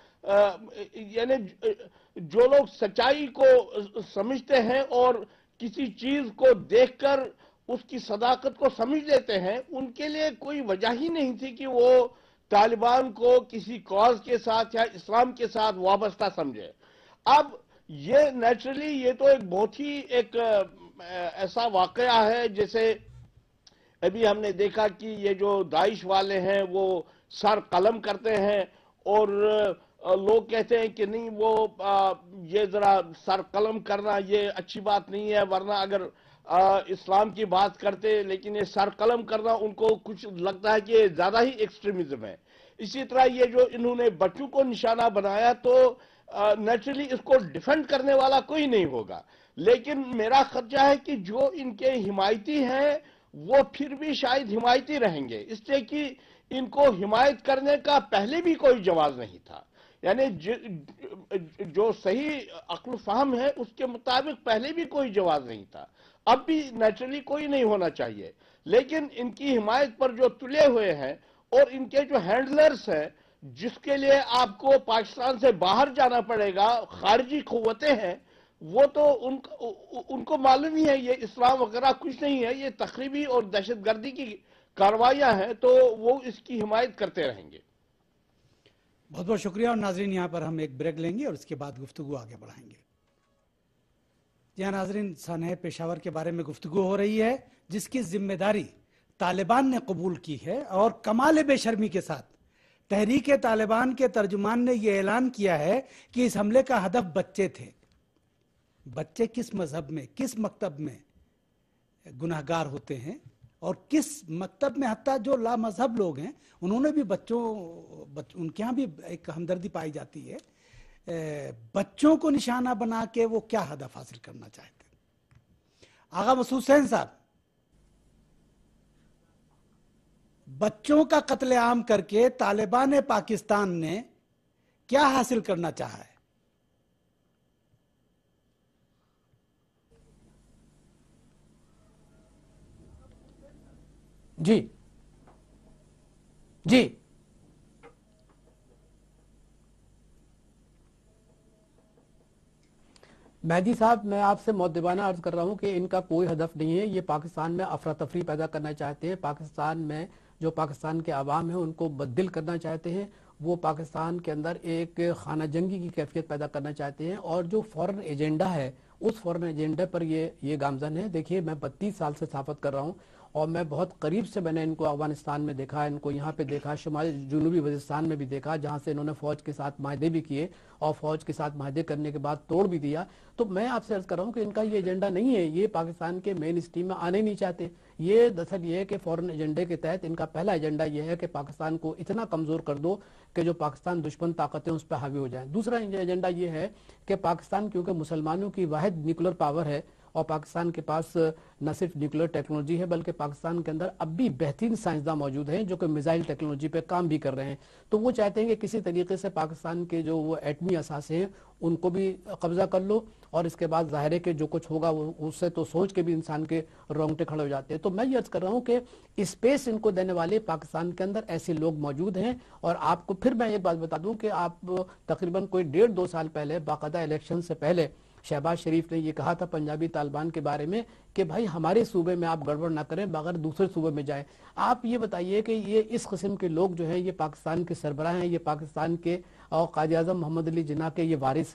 یعنی جو لوگ سچائی کو سمجھتے ہیں اور کسی چیز کو دیکھ کر اس کی صداقت کو سمجھ لیتے ہیں، ان کے لیے کوئی وجہ ہی نہیں تھی کہ وہ طالبان کو کسی کاز کے ساتھ یا اسلام کے ساتھ وابستہ سمجھے۔ اب یہ نیچرلی یہ تو ایک بہت ہی ایک ایسا واقعہ ہے، جیسے ابھی ہم نے دیکھا کہ یہ جو داعش والے ہیں وہ سر قلم کرتے ہیں، اور لوگ کہتے ہیں کہ نہیں وہ یہ ذرا سر قلم کرنا یہ اچھی بات نہیں ہے، ورنہ اگر اسلام کی بات کرتے، لیکن یہ سر قلم کرنا ان کو کچھ لگتا ہے کہ یہ زیادہ ہی ایکسٹریمزم ہے۔ اسی طرح یہ جو انہوں نے بچوں کو نشانہ بنایا، تو نیچرلی اس کو ڈیفینڈ کرنے والا کوئی نہیں ہوگا، لیکن میرا خدشہ ہے کہ جو ان کے حمایتی ہیں وہ پھر بھی شاید حمایتی رہیں گے، اس لیے کہ ان کو حمایت کرنے کا پہلے بھی کوئی جواز نہیں تھا۔ یعنی جو صحیح عقل فہم ہے اس کے مطابق پہلے بھی کوئی جواز نہیں تھا، اب بھی نیچرلی کوئی نہیں ہونا چاہیے، لیکن ان کی حمایت پر جو تلے ہوئے ہیں اور ان کے جو ہینڈلرز ہیں، جس کے لیے آپ کو پاکستان سے باہر جانا پڑے گا، خارجی قوتیں ہیں، وہ تو ان ان کو معلوم ہی ہے یہ اسلام وغیرہ کچھ نہیں ہے، یہ تخریبی اور دہشت گردی کی کاروائیاں ہیں، تو وہ اس کی حمایت کرتے رہیں گے۔ بہت بہت شکریہ۔ اور ناظرین، یہاں پر ہم ایک بریک لیں گے اور اس کے بعد گفتگو آگے بڑھائیں گے۔ جہاں ناظرین، سانحہ پشاور کے بارے میں گفتگو ہو رہی ہے، جس کی ذمہ داری طالبان نے قبول کی ہے، اور کمال بے شرمی کے ساتھ تحریک طالبان کے ترجمان نے یہ اعلان کیا ہے کہ اس حملے کا ہدف بچے تھے۔ بچے کس مذہب میں، کس مکتب میں گناہگار ہوتے ہیں، اور کس مکتب میں حتیٰ جو لا مذہب لوگ ہیں انہوں نے بھی بچوں بچ ان کے ہاں بھی ایک ہمدردی پائی جاتی ہے۔ بچوں کو نشانہ بنا کے وہ کیا ہدف حاصل کرنا چاہتے ہیں؟ آغا مسعود حسین صاحب، بچوں کا قتل عام کر کے طالبان پاکستان نے کیا حاصل کرنا چاہا ہے؟ جی جی مہدی صاحب، میں آپ سے مؤدبانہ عرض کر رہا ہوں کہ ان کا کوئی ہدف نہیں ہے۔ یہ پاکستان میں افراتفری پیدا کرنا چاہتے ہیں، پاکستان میں جو پاکستان کے عوام ہیں ان کو بددل کرنا چاہتے ہیں، وہ پاکستان کے اندر ایک خانہ جنگی کی کیفیت پیدا کرنا چاہتے ہیں، اور جو فورن ایجنڈا ہے اس فورن ایجنڈا پر یہ یہ گامزن ہے۔ دیکھیے، میں بتیس سال سے صحافت کر رہا ہوں، اور میں بہت قریب سے میں نے ان کو افغانستان میں دیکھا، ان کو یہاں پہ دیکھا، شمالی جنوبی وزیرستان میں بھی دیکھا، جہاں سے انہوں نے فوج کے ساتھ معاہدے بھی کیے اور فوج کے ساتھ معاہدے کرنے کے بعد توڑ بھی دیا۔ تو میں آپ سے عرض کر رہا ہوں کہ ان کا یہ ایجنڈا نہیں ہے، یہ پاکستان کے مین اسٹریم میں آنے نہیں چاہتے۔ یہ دراصل یہ ہے کہ فورن ایجنڈے کے تحت ان کا پہلا ایجنڈا یہ ہے کہ پاکستان کو اتنا کمزور کر دو کہ جو پاکستان دشمن طاقتیں اس پہ حاوی ہو جائیں۔ دوسرا ایجنڈا یہ ہے کہ پاکستان کیونکہ مسلمانوں کی واحد نیوکلیر پاور ہے، اور پاکستان کے پاس نہ صرف نیوکلیر ٹیکنالوجی ہے بلکہ پاکستان کے اندر اب بھی بہترین سائنسداں موجود ہیں جو کہ میزائل ٹیکنالوجی پہ کام بھی کر رہے ہیں، تو وہ چاہتے ہیں کہ کسی طریقے سے پاکستان کے جو وہ ایٹمی اثاثے ہیں ان کو بھی قبضہ کر لو، اور اس کے بعد ظاہر ہے کہ جو کچھ ہوگا اس سے تو سوچ کے بھی انسان کے رونگٹے کھڑے ہو جاتے ہیں۔ تو میں یہ عرض کر رہا ہوں کہ اسپیس ان کو دینے والے پاکستان کے اندر ایسے لوگ موجود ہیں۔ اور آپ کو پھر میں ایک بات بتا دوں کہ آپ تقریباً کوئی ڈیڑھ دو سال پہلے باقاعدہ الیکشن سے پہلے شہباز شریف نے یہ کہا تھا پنجابی طالبان کے بارے میں کہ بھائی ہمارے صوبے میں آپ گڑبڑ نہ کریں مگر دوسرے صوبے میں جائیں۔ آپ یہ بتائیے کہ یہ اس قسم کے لوگ جو ہیں یہ پاکستان کے سربراہ ہیں، یہ پاکستان کے اور قائد اعظم محمد علی جناح کے یہ وارث ہیں،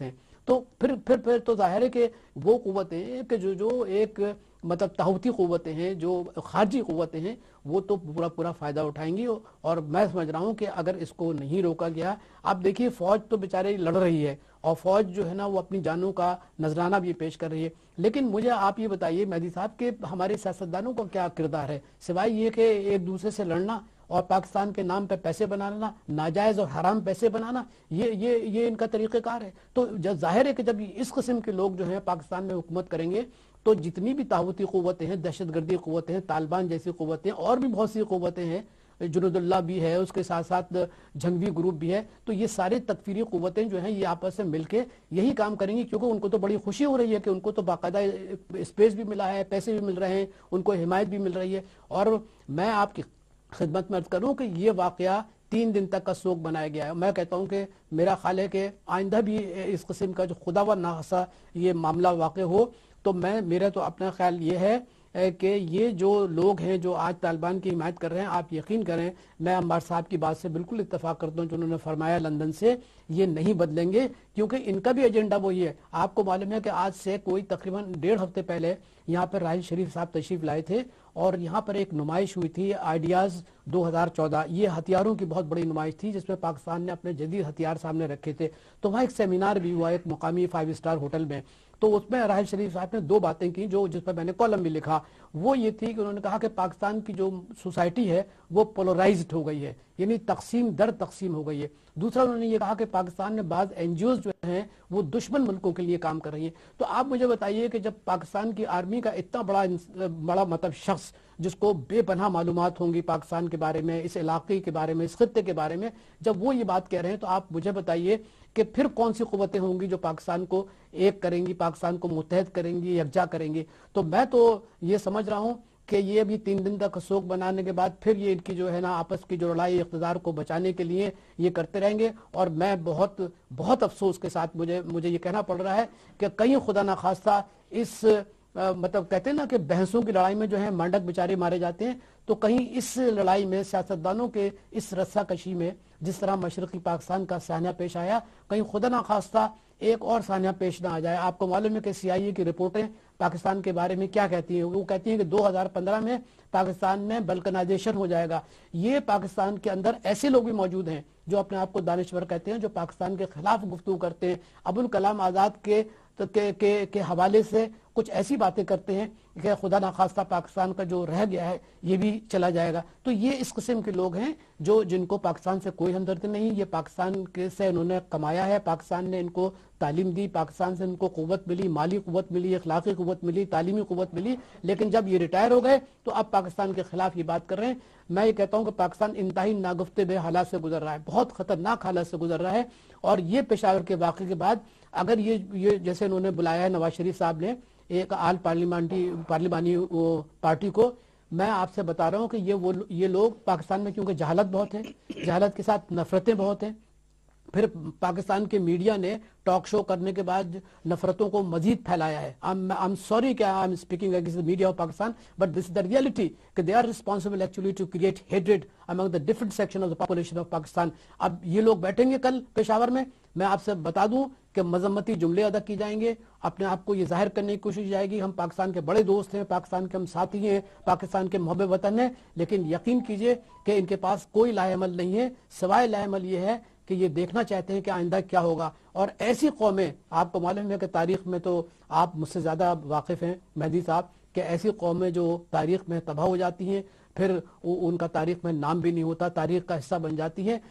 تو پھر پھر پھر تو ظاہر ہے کہ وہ قوتیں کہ جو جو ایک مطلب تحوتی قوتیں ہیں، جو خارجی قوتیں ہیں، وہ تو پورا پورا فائدہ اٹھائیں گی. اور میں سمجھ رہا ہوں کہ اگر اس کو نہیں روکا گیا، آپ دیکھیے فوج تو بیچارے لڑ رہی ہے اور فوج جو ہے نا وہ اپنی جانوں کا نذرانہ بھی پیش کر رہی ہے. لیکن مجھے آپ یہ بتائیے مہدی صاحب کہ ہمارے سیاستدانوں کا کیا کردار ہے سوائے یہ کہ ایک دوسرے سے لڑنا اور پاکستان کے نام پہ پیسے بنانا، ناجائز اور حرام پیسے بنانا، یہ یہ یہ ان کا طریقہ کار ہے. تو ظاہر ہے کہ جب اس قسم کے لوگ جو ہیں پاکستان میں حکومت کریں گے تو جتنی بھی طاغوتی قوتیں ہیں، دہشت گردی قوتیں ہیں، طالبان جیسی قوتیں اور بھی بہت سی قوتیں ہیں، جنود اللہ بھی ہے، اس کے ساتھ ساتھ جنگی گروپ بھی ہے، تو یہ سارے تکفیری قوتیں جو ہیں یہ آپس سے مل کے یہی کام کریں گی، کیونکہ ان کو تو بڑی خوشی ہو رہی ہے کہ ان کو تو باقاعدہ اسپیس بھی ملا ہے، پیسے بھی مل رہے ہیں، ان کو حمایت بھی مل رہی ہے. اور میں آپ کی خدمت میں عرض کروں کہ یہ واقعہ تین دن تک کا سوگ بنایا گیا ہے. میں کہتا ہوں کہ میرا خیال ہے کہ آئندہ بھی اس قسم کا جو خدا و ناخواستہ یہ معاملہ واقع ہو تو میں میرا تو اپنا خیال یہ ہے کہ یہ جو لوگ ہیں جو آج طالبان کی حمایت کر رہے ہیں، آپ یقین کریں میں عمار صاحب کی بات سے بالکل اتفاق کرتا ہوں جو انہوں نے فرمایا لندن سے، یہ نہیں بدلیں گے کیونکہ ان کا بھی ایجنڈا وہی ہے. آپ کو معلوم ہے کہ آج سے کوئی تقریباً ڈیڑھ ہفتے پہلے یہاں پر راحیل شریف صاحب تشریف لائے تھے اور یہاں پر ایک نمائش ہوئی تھی آئیڈیاز دو ہزار چودہ. یہ ہتھیاروں کی بہت بڑی نمائش تھی جس میں پاکستان نے اپنے جدید ہتھیار سامنے رکھے تھے. تو وہاں ایک سیمینار بھی ہوا ایک مقامی فائیو اسٹار ہوٹل میں. تو اس میں راحیل شریف صاحب نے دو باتیں کی جو جس پر میں نے کالم بھی لکھا. وہ یہ تھی کہ انہوں نے کہا کہ پاکستان کی جو سوسائٹی ہے وہ پولرائزڈ ہو گئی ہے، یعنی تقسیم در تقسیم ہو گئی ہے. دوسرا انہوں نے یہ کہا کہ پاکستان میں بعض این جی اوز جو ہیں وہ دشمن ملکوں کے لیے کام کر رہی ہیں. تو آپ مجھے بتائیے کہ جب پاکستان کی آرمی کا اتنا بڑا بڑا مطلب شخص جس کو بے پناہ معلومات ہوں گی پاکستان کے بارے میں، اس علاقے کے بارے میں، اس خطے کے بارے میں، جب وہ یہ بات کہہ رہے ہیں تو آپ مجھے بتائیے کہ پھر کون سی قوتیں ہوں گی جو پاکستان کو ایک کریں گی، پاکستان کو متحد کریں گی، یکجا کریں گی. تو میں تو یہ سمجھ رہا ہوں کہ یہ بھی تین دن تک سوگ بنانے کے بعد پھر یہ ان کی جو ہے نا آپس کی جو لڑائی اقتدار کو بچانے کے لیے یہ کرتے رہیں گے. اور میں بہت بہت افسوس کے ساتھ مجھے مجھے یہ کہنا پڑ رہا ہے کہ کہیں خدا نخواستہ اس مطلب کہتے ہیں نا کہ بحثوں کی لڑائی میں جو ہے مانڈک بیچارے مارے جاتے ہیں، تو کہیں اس لڑائی میں سیاستدانوں کے اس رسہ کشی میں جس طرح مشرقی پاکستان کا سانحہ پیش آیا کہیں خدا نخواستہ ایک اور سانحہ پیش نہ آ جائے. آپ کو معلوم ہے کہ سی آئی اے کی رپورٹیں پاکستان کے بارے میں کیا کہتی ہیں؟ وہ کہتی ہیں کہ دو ہزار پندرہ میں پاکستان میں بلکنائزیشن ہو جائے گا. یہ پاکستان کے اندر ایسے لوگ بھی موجود ہیں جو اپنے آپ کو دانشور کہتے ہیں، جو پاکستان کے خلاف گفتگو کرتے ہیں، ابوالکلام آزاد کے کے, کے, کے حوالے سے کچھ ایسی باتیں کرتے ہیں کہ خدا نخواستہ پاکستان کا جو رہ گیا ہے یہ بھی چلا جائے گا. تو یہ اس قسم کے لوگ ہیں جو جن کو پاکستان سے کوئی ہمدردی نہیں. یہ پاکستان کے سے انہوں نے کمایا ہے، پاکستان نے ان کو تعلیم دی، پاکستان سے ان کو قوت ملی، مالی قوت ملی، اخلاقی قوت ملی، تعلیمی قوت ملی، لیکن جب یہ ریٹائر ہو گئے تو اب پاکستان کے خلاف یہ بات کر رہے ہیں. میں یہ کہتا ہوں کہ پاکستان انتہائی ناگفتے بے حالات سے گزر رہا ہے، بہت خطرناک حالات سے گزر رہا ہے. اور یہ پشاور کے واقعے کے بعد اگر یہ یہ جیسے انہوں نے بلایا ہے نواز شریف صاحب نے ایک آل پارلیمانٹی پارلیمانی پارٹی کو، میں آپ سے بتا رہا ہوں کہ یہ وہ یہ لوگ پاکستان میں کیونکہ جہالت بہت ہے، جہالت کے ساتھ نفرتیں بہت ہیں. پھر پاکستان کے میڈیا نے ٹاک شو کرنے کے بعد نفرتوں کو مزید پھیلایا ہے. I'm sorry کہ I'm speaking against the media of Pakistan, but this is the reality کہ they are responsible actually to create hatred among the different section of the population of Pakistan. اب یہ لوگ بیٹھیں گے کل پشاور میں، میں آپ سے بتا دوں کہ مذمتی جملے ادا کی جائیں گے، اپنے آپ کو یہ ظاہر کرنے کی کوشش جائے گی ہم پاکستان کے بڑے دوست ہیں، پاکستان کے ہم ساتھی ہیں، پاکستان کے محب وطن ہیں. لیکن یقین کیجئے کہ ان کے پاس کوئی لاہ عمل نہیں ہے سوائے لاہ عمل یہ ہے کہ یہ دیکھنا چاہتے ہیں کہ آئندہ کیا ہوگا. اور ایسی قومیں آپ کو معلوم ہے کہ تاریخ میں تو آپ مجھ سے زیادہ واقف ہیں مہدی صاحب کہ ایسی قومیں جو تاریخ میں تباہ ہو جاتی ہیں پھر ان کا تاریخ میں نام بھی نہیں ہوتا، تاریخ کا حصہ بن جاتی ہیں.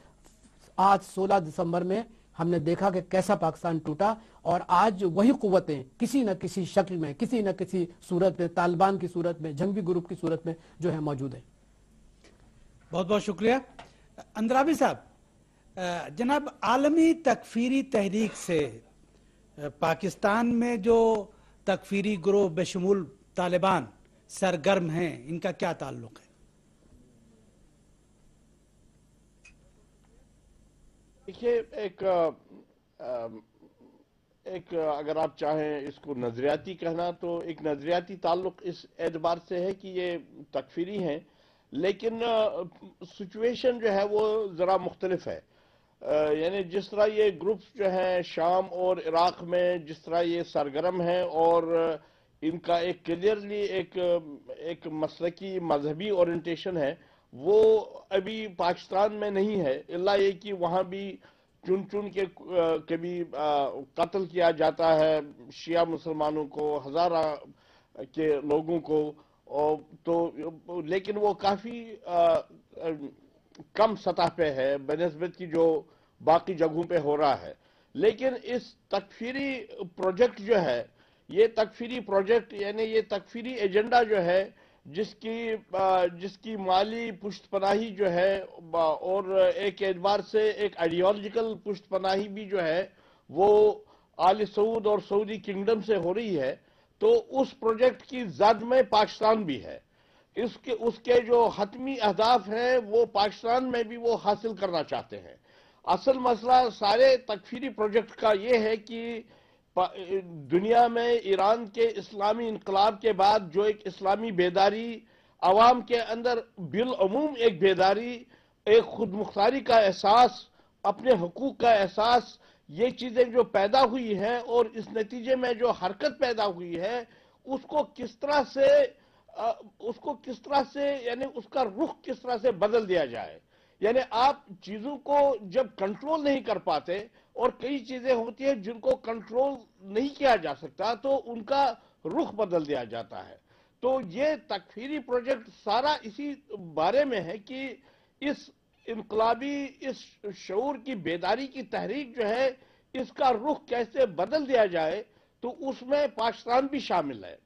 آج سولہ دسمبر میں ہم نے دیکھا کہ کیسا پاکستان ٹوٹا اور آج وہی قوتیں کسی نہ کسی شکل میں، کسی نہ کسی صورت میں، طالبان کی صورت میں، جنگی گروپ کی صورت میں جو ہے موجود ہیں. بہت بہت شکریہ اندرابی صاحب. جناب عالمی تکفیری تحریک سے پاکستان میں جو تکفیری گروہ بشمول طالبان سرگرم ہیں ان کا کیا تعلق ہے؟ دیکھیے ایک ایک اگر آپ چاہیں اس کو نظریاتی کہنا تو ایک نظریاتی تعلق اس اعتبار سے ہے کہ یہ تکفیری ہیں، لیکن سچویشن جو ہے وہ ذرا مختلف ہے. یعنی جس طرح یہ گروپس جو ہیں شام اور عراق میں جس طرح یہ سرگرم ہیں اور ان کا ایک کلیئرلی ایک ایک مسلکی مذہبی اورینٹیشن ہے، وہ ابھی پاکستان میں نہیں ہے، اللہ یہ کہ وہاں بھی چن چن کے کبھی قتل کیا جاتا ہے شیعہ مسلمانوں کو، ہزارہ کے لوگوں کو، تو لیکن وہ کافی کم سطح پہ ہے بنسبت کی جو باقی جگہوں پہ ہو رہا ہے۔ لیکن اس تکفیری پروجیکٹ جو ہے، یہ تکفیری پروجیکٹ یعنی یہ تکفیری ایجنڈا جو ہے جس کی جس کی مالی پشت پناہی جو ہے اور ایک اعتبار سے ایک آئیڈیالوجیکل پشت پناہی بھی جو ہے وہ آل سعود اور سعودی کنگڈم سے ہو رہی ہے، تو اس پروجیکٹ کی زد میں پاکستان بھی ہے۔ اس کے اس کے جو حتمی اہداف ہیں وہ پاکستان میں بھی وہ حاصل کرنا چاہتے ہیں۔ اصل مسئلہ سارے تکفیری پروجیکٹ کا یہ ہے کہ دنیا میں ایران کے اسلامی انقلاب کے بعد جو ایک اسلامی بیداری عوام کے اندر بالعموم ایک بیداری، ایک خود مختاری کا احساس، اپنے حقوق کا احساس، یہ چیزیں جو پیدا ہوئی ہیں اور اس نتیجے میں جو حرکت پیدا ہوئی ہے اس کو کس طرح سے اس کو کس طرح سے یعنی اس کا رخ کس طرح سے بدل دیا جائے۔ یعنی آپ چیزوں کو جب کنٹرول نہیں کر پاتے اور کئی چیزیں ہوتی ہیں جن کو کنٹرول نہیں کیا جا سکتا تو ان کا رخ بدل دیا جاتا ہے۔ تو یہ تکفیری پروجیکٹ سارا اسی بارے میں ہے کہ اس انقلابی اس شعور کی بیداری کی تحریک جو ہے اس کا رخ کیسے بدل دیا جائے، تو اس میں پاکستان بھی شامل ہے۔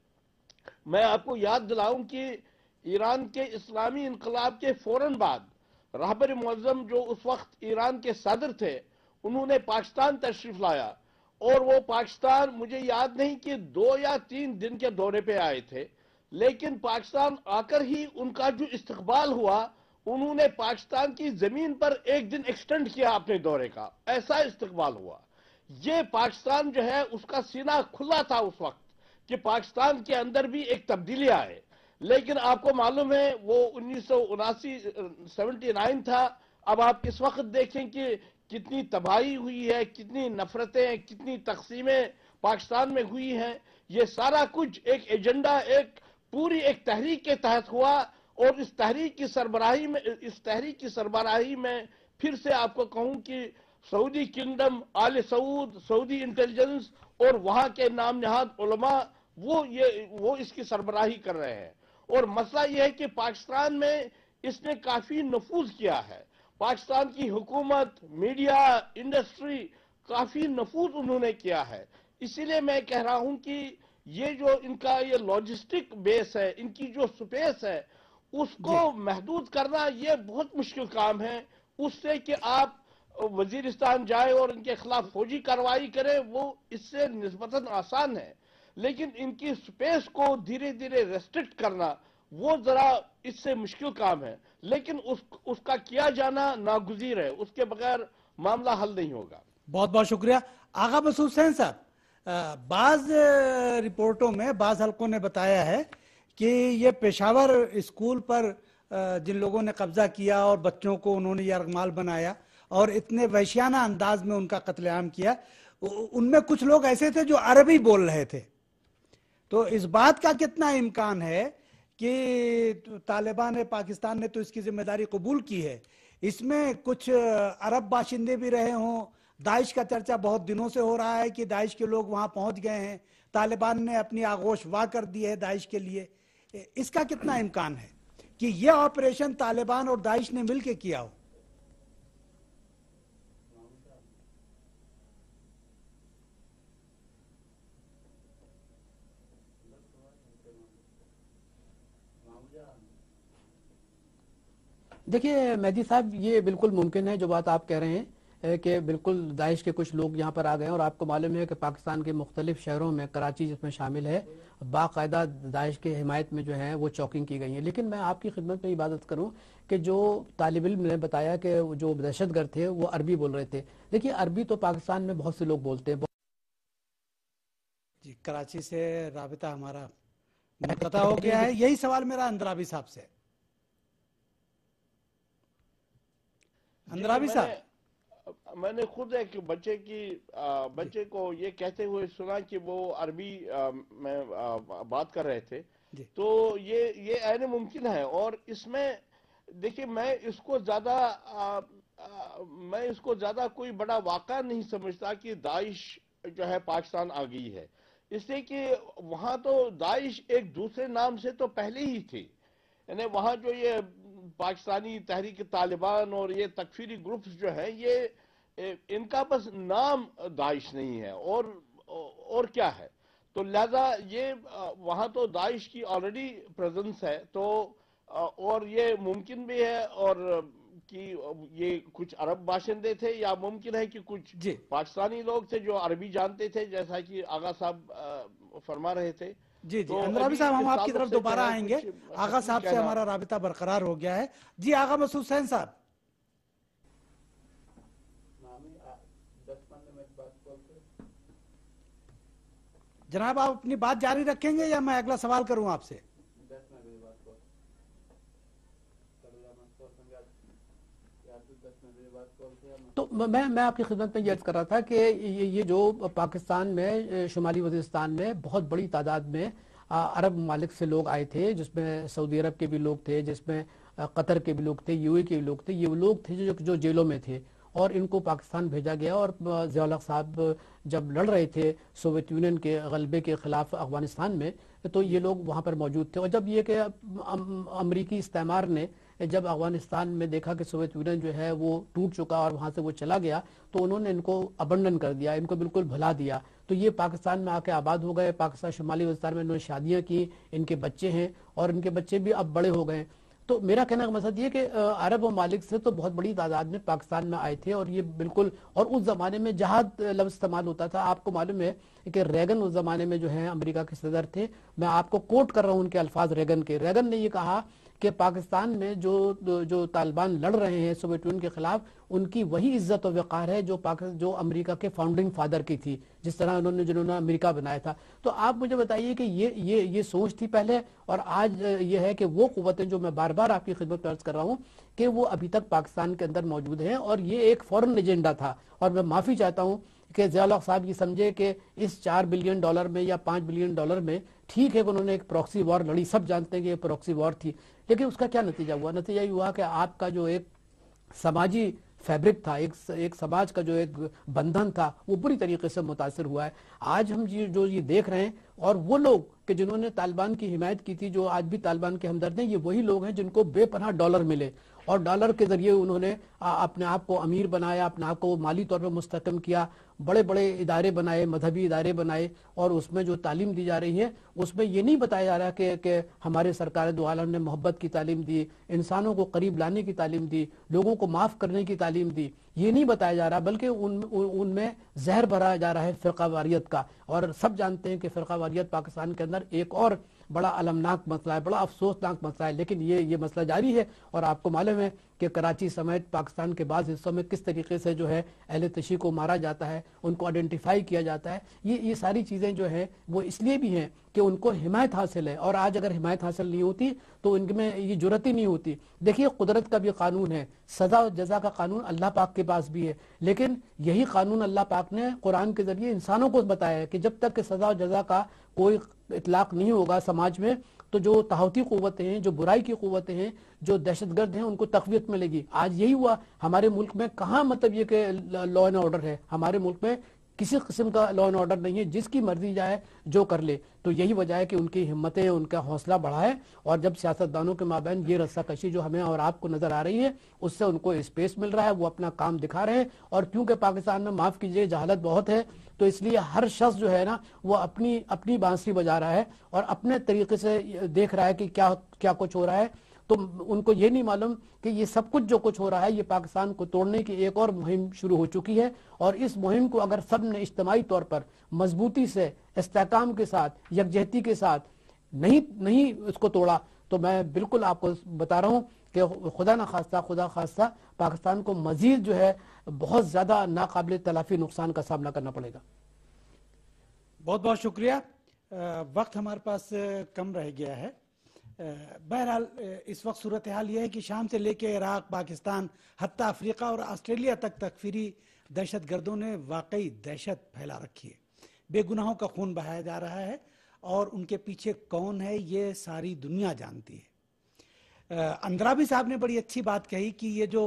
میں آپ کو یاد دلاؤں کہ ایران کے اسلامی انقلاب کے فوراً بعد رہبر معظم جو اس وقت ایران کے صدر تھے انہوں نے پاکستان تشریف لایا، اور وہ پاکستان مجھے یاد نہیں کہ دو یا تین دن کے دورے پہ آئے تھے، لیکن پاکستان آ کر ہی ان کا جو استقبال ہوا انہوں نے پاکستان کی زمین پر ایک دن ایکسٹینڈ کیا اپنے دورے کا، ایسا استقبال ہوا۔ یہ پاکستان جو ہے اس کا سینہ کھلا تھا اس وقت کہ پاکستان کے اندر بھی ایک تبدیلی آئے، لیکن آپ کو معلوم ہے وہ انیس سو اناسی سیونٹی نائن تھا۔ اب آپ اس وقت دیکھیں کہ کتنی تباہی ہوئی ہے، کتنی نفرتیں، کتنی تقسیمیں پاکستان میں ہوئی ہیں۔ یہ سارا کچھ ایک ایجنڈا، ایک پوری ایک تحریک کے تحت ہوا، اور اس تحریک کی سربراہی میں اس تحریک کی سربراہی میں پھر سے آپ کو کہوں کہ سعودی کنگڈم، آل سعود، سعودی انٹیلیجنس اور وہاں کے نام نہاد علماء وہ یہ وہ اس کی سربراہی کر رہے ہیں۔ اور مسئلہ یہ ہے کہ پاکستان میں اس نے کافی نفوذ کیا ہے، پاکستان کی حکومت، میڈیا، انڈسٹری، کافی نفوذ انہوں نے کیا ہے۔ اسی لیے میں کہہ رہا ہوں کہ یہ جو ان کا یہ لاجسٹک بیس ہے، ان کی جو سپیس ہے، اس کو محدود کرنا یہ بہت مشکل کام ہے۔ اس سے کہ آپ وزیرستان جائیں اور ان کے خلاف فوجی کارروائی کریں وہ اس سے نسبتاً آسان ہے، لیکن ان کی سپیس کو دھیرے دھیرے ریسٹرکٹ کرنا وہ ذرا اس سے مشکل کام ہے، لیکن اس اس کا کیا جانا ناگزیر ہے، اس کے بغیر معاملہ حل نہیں ہوگا۔ بہت بہت شکریہ آغا مسعود حسین صاحب۔ بعض رپورٹوں میں بعض حلقوں نے بتایا ہے کہ یہ پشاور اسکول پر جن لوگوں نے قبضہ کیا اور بچوں کو انہوں نے یرغمال بنایا اور اتنے وحشیانہ انداز میں ان کا قتل عام کیا، ان میں کچھ لوگ ایسے تھے جو عربی بول رہے تھے۔ تو اس بات کا کتنا امکان ہے کہ طالبان پاکستان نے تو اس کی ذمہ داری قبول کی ہے، اس میں کچھ عرب باشندے بھی رہے ہوں؟ داعش کا چرچا بہت دنوں سے ہو رہا ہے کہ داعش کے لوگ وہاں پہنچ گئے ہیں، طالبان نے اپنی آغوش واہ کر دی ہے داعش کے لیے۔ اس کا کتنا امکان ہے کہ یہ آپریشن طالبان اور داعش نے مل کے کیا ہو؟ دیکھیے مہدی صاحب، یہ بالکل ممکن ہے جو بات آپ کہہ رہے ہیں کہ بالکل داعش کے کچھ لوگ یہاں پر آ گئے ہیں، اور آپ کو معلوم ہے کہ پاکستان کے مختلف شہروں میں، کراچی جس میں شامل ہے، باقاعدہ داعش کے حمایت میں جو ہے وہ چوکنگ کی گئی ہیں۔ لیکن میں آپ کی خدمت میں عبادت کروں کہ جو طالب علم نے بتایا کہ جو دہشت گرد تھے وہ عربی بول رہے تھے، دیکھیے عربی تو پاکستان میں بہت سے لوگ بولتے ہیں۔ جی کراچی سے رابطہ ہمارا منقطع ہو گیا ہے۔ یہی سوال میرا اندرابی صاحب سے۔ اندرابی صاحب، میں نے خود ایک بچے کی بچے کو یہ کہتے ہوئے سنا کہ وہ عربی میں بات کر رہے تھے، تو یہ یہ عین ممکن ہے. اور اس میں دیکھیں میں اس کو زیادہ میں اس کو زیادہ کوئی بڑا واقعہ نہیں سمجھتا کہ داعش جو ہے پاکستان آ گئی ہے، اس لیے کہ وہاں تو داعش ایک دوسرے نام سے تو پہلے ہی تھی. یعنی وہاں جو یہ پاکستانی تحریک طالبان اور یہ تکفیری گروپس جو ہیں، یہ ان کا بس نام داعش نہیں ہے اور اور کیا ہے. تو لہذا یہ وہاں تو داعش کی آلریڈی پریزنس ہے، تو اور یہ ممکن بھی ہے اور کہ یہ کچھ عرب باشندے تھے، یا ممکن ہے کہ کچھ جی پاکستانی لوگ تھے جو عربی جانتے تھے، جیسا کہ آغا صاحب فرما رہے تھے. جی جی اندرابی صاحب، ہم آپ کی طرف دوبارہ آئیں گے. آغا صاحب سے ہمارا رابطہ برقرار ہو گیا ہے. جی آغا مسعود حسین صاحب. جناب آپ اپنی بات جاری رکھیں گے یا میں اگلا سوال کروں آپ سے؟ تو میں میں آپ کی خدمت میں یہ عرض کر رہا تھا کہ یہ جو پاکستان میں شمالی وزیرستان میں بہت بڑی تعداد میں عرب ممالک سے لوگ آئے تھے، جس میں سعودی عرب کے بھی لوگ تھے، جس میں قطر کے بھی لوگ تھے، یو اے کے بھی لوگ تھے. یہ لوگ تھے جو جو جیلوں میں تھے اور ان کو پاکستان بھیجا گیا. اور ضیاء الحق صاحب جب لڑ رہے تھے سوویت یونین کے غلبے کے خلاف افغانستان میں، تو یہ لوگ وہاں پر موجود تھے. اور جب یہ کہ امریکی استعمار نے جب افغانستان میں دیکھا کہ سوویت یونین جو ہے وہ ٹوٹ چکا اور وہاں سے وہ چلا گیا، تو انہوں نے ان کو ابنڈن کر دیا، ان کو بالکل بھلا دیا. تو یہ پاکستان میں آ کے آباد ہو گئے. پاکستان شمالی وزیرستان میں انہوں نے شادیاں کی، ان کے بچے ہیں اور ان کے بچے بھی اب بڑے ہو گئے. تو میرا کہنے کا مقصد یہ کہ عرب ممالک سے تو بہت بڑی تعداد میں پاکستان میں آئے تھے. اور یہ بالکل، اور اس زمانے میں جہاد لفظ استعمال ہوتا تھا. آپ کو معلوم ہے کہ ریگن اس زمانے میں جو ہے امریکہ کے صدر تھے. میں آپ کو کوٹ کر رہا ہوں ان کے الفاظ ریگن کے. ریگن نے یہ کہا کہ پاکستان میں جو جو طالبان لڑ رہے ہیں سوویت یونین کے خلاف، ان کی وہی عزت و وقار ہے جو جو امریکہ کے فاؤنڈنگ فادر کی تھی، جس طرح انہوں نے جنہوں نے امریکہ بنایا تھا. تو آپ مجھے بتائیے کہ یہ یہ یہ سوچ تھی پہلے، اور آج یہ ہے کہ وہ قوتیں جو میں بار بار آپ کی خدمت میں عرض کر رہا ہوں کہ وہ ابھی تک پاکستان کے اندر موجود ہیں. اور یہ ایک فورن ایجنڈا تھا. اور میں معافی چاہتا ہوں کہ ضیاء الحق صاحب یہ سمجھے کہ اس چار بلین ڈالر میں یا پانچ بلین ڈالر میں ٹھیک ہے کہ انہوں نے ایک پروکسی وار لڑی، سب جانتے ہیں کہ یہ پروکسی وار تھی، لیکن اس کا کیا نتیجہ ہوا؟ نتیجہ یہ ہوا کہ آپ کا جو ایک سماجی فیبرک تھا، ایک ایک سماج کا جو ایک بندھن تھا، وہ بری طریقے سے متاثر ہوا ہے. آج ہم جو یہ دیکھ رہے ہیں، اور وہ لوگ کہ جنہوں نے طالبان کی حمایت کی تھی، جو آج بھی طالبان کے ہمدرد ہیں، یہ وہی لوگ ہیں جن کو بے پناہ ڈالر ملے اور ڈالر کے ذریعے انہوں نے اپنے آپ کو امیر بنایا، اپنے آپ کو مالی طور پر مستحکم کیا، بڑے بڑے ادارے بنائے، مذہبی ادارے بنائے. اور اس میں جو تعلیم دی جا رہی ہے اس میں یہ نہیں بتایا جا رہا کہ کہ ہمارے سرکار دو عالم نے محبت کی تعلیم دی، انسانوں کو قریب لانے کی تعلیم دی، لوگوں کو معاف کرنے کی تعلیم دی. یہ نہیں بتایا جا رہا، بلکہ ان ان میں زہر بھرا جا رہا ہے فرقہ واریت کا. اور سب جانتے ہیں کہ فرقہ واریت پاکستان کے اندر ایک اور بڑا المناک مسئلہ ہے، بڑا افسوسناک مسئلہ ہے، لیکن یہ یہ مسئلہ جاری ہے. اور آپ کو معلوم ہے کہ کراچی سمیت پاکستان کے بعض حصوں میں کس طریقے سے جو ہے اہل تشیع کو مارا جاتا ہے، ان کو آئیڈینٹیفائی کیا جاتا ہے. یہ یہ ساری چیزیں جو ہیں وہ اس لیے بھی ہیں کہ ان کو حمایت حاصل ہے. اور آج اگر حمایت حاصل نہیں ہوتی تو ان میں یہ جرت ہی نہیں ہوتی. دیکھیے قدرت کا بھی قانون ہے، سزا و جزا کا قانون اللہ پاک کے پاس بھی ہے، لیکن یہی قانون اللہ پاک نے قرآن کے ذریعے انسانوں کو بتایا ہے کہ جب تک کہ سزا و جزا کا کوئی اطلاق نہیں ہوگا سماج میں، تو جو طاغوتی قوتیں ہیں، جو برائی کی قوتیں ہیں، جو دہشت گرد ہیں، ان کو تقویت ملے گی. آج یہی ہوا ہمارے ملک میں. کہاں مطلب یہ کہ لا اینڈ آرڈر ہے؟ ہمارے ملک میں کسی قسم کا لا اینڈ آرڈر نہیں ہے، جس کی مرضی جائے جو کر لے. تو یہی وجہ ہے کہ ان کی ہمتیں، ان کا حوصلہ بڑھا ہے. اور جب سیاستدانوں کے مابین یہ رسہ کشی جو ہمیں اور آپ کو نظر آ رہی ہے، اس سے ان کو اسپیس مل رہا ہے، وہ اپنا کام دکھا رہے ہیں. اور کیونکہ پاکستان میں معاف کیجئے جہالت بہت ہے، تو اس لیے ہر شخص جو ہے نا وہ اپنی اپنی بانسری بجا رہا ہے اور اپنے طریقے سے دیکھ رہا ہے کہ کیا کیا کچھ ہو رہا ہے. تو ان کو یہ نہیں معلوم کہ یہ سب کچھ جو کچھ ہو رہا ہے یہ پاکستان کو توڑنے کی ایک اور مہم شروع ہو چکی ہے. اور اس مہم کو اگر سب نے اجتماعی طور پر مضبوطی سے، استحکام کے ساتھ، یکجہتی کے ساتھ نہیں نہیں اس کو توڑا، تو میں بالکل آپ کو بتا رہا ہوں کہ خدا نہ خواستہ خدا خواستہ پاکستان کو مزید جو ہے بہت زیادہ ناقابل تلافی نقصان کا سامنا کرنا پڑے گا. بہت بہت شکریہ. وقت ہمارے پاس کم رہ گیا ہے. बहरहाल इस वक्त सूरत हाल ये है कि शाम से लेकर इराक, पाकिस्तान, हत्ता अफ्रीका और ऑस्ट्रेलिया तक तकफीरी दहशत गर्दों ने वाकई दहशत फैला रखी है। बेगुनाहों का खून बहाया जा रहा है और उनके पीछे कौन है ये सारी दुनिया जानती है। अंद्राबी साहब ने बड़ी अच्छी बात कही कि ये जो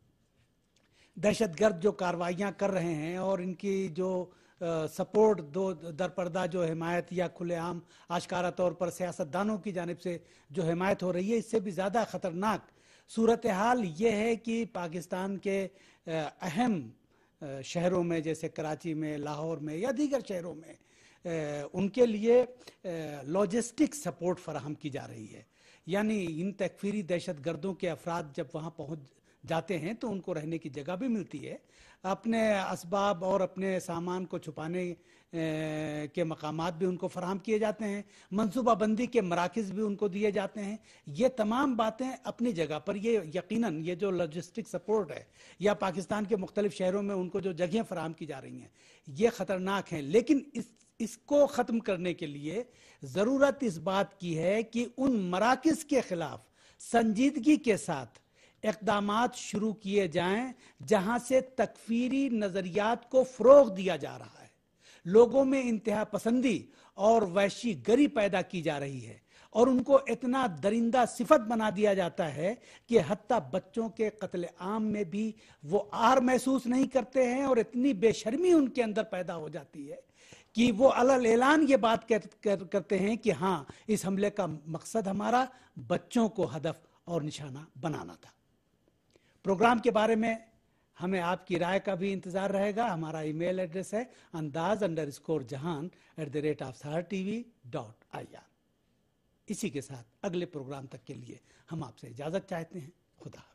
दहशतगर्द जो कार्रवाइयाँ कर रहे हैं और इनकी जो सपोर्ट दो दरपर्दा जो हिमायत या खुलेआम आश्कारा तौर पर सियासतदानों की जानिब से जो हिमायत हो रही है, इससे भी ज़्यादा ख़तरनाक सूरत हाल ये है कि पाकिस्तान के अहम शहरों में जैसे कराची में, लाहौर में या दीगर शहरों में उनके लिए लॉजिस्टिक सपोर्ट फराहम की जा रही है। यानी इन तकफीरी दहशत गर्दों के अफराद जब वहाँ पहुँच जाते हैं तो उनको रहने की जगह भी मिलती है, अपने असबाब और अपने सामान को छुपाने के मकामात भी उनको फराहम किए जाते हैं, मनसूबाबंदी के मराकज़ भी उनको दिए जाते हैं। ये तमाम बातें अपनी जगह पर, ये यकीनन ये जो लॉजिस्टिक सपोर्ट है या पाकिस्तान के मुख्तलिफ शहरों में उनको जो जगहें फराहम की जा रही हैं, ये ख़तरनाक हैं। लेकिन इस इसको ख़त्म करने के लिए ज़रूरत इस बात की है कि उन मराकज़ के ख़िलाफ़ संजीदगी के साथ इक़दामात शुरू किए जाएं जहां से तकफीरी नज़रियात को फ़रोग़ दिया जा रहा है, लोगों में इंतहा पसंदी और वहशी गरी पैदा की जा रही है और उनको इतना दरिंदा सिफत बना दिया जाता है कि हत्ता बच्चों के कत्ल आम में भी वो आर महसूस नहीं करते हैं और इतनी बेशर्मी उनके अंदर पैदा हो जाती है कि वो अलल ऐलान ये बात कर, कर, करते हैं कि हाँ, इस हमले का मकसद हमारा बच्चों को हदफ और निशाना बनाना था। प्रोग्राम के बारे में हमें आपकी राय का भी इंतज़ार रहेगा। हमारा ईमेल एड्रेस है Andaz underscore Jahan at the rate of Sahar T V dot I R. इसी के साथ अगले प्रोग्राम तक के लिए हम आपसे इजाज़त चाहते हैं। खुदा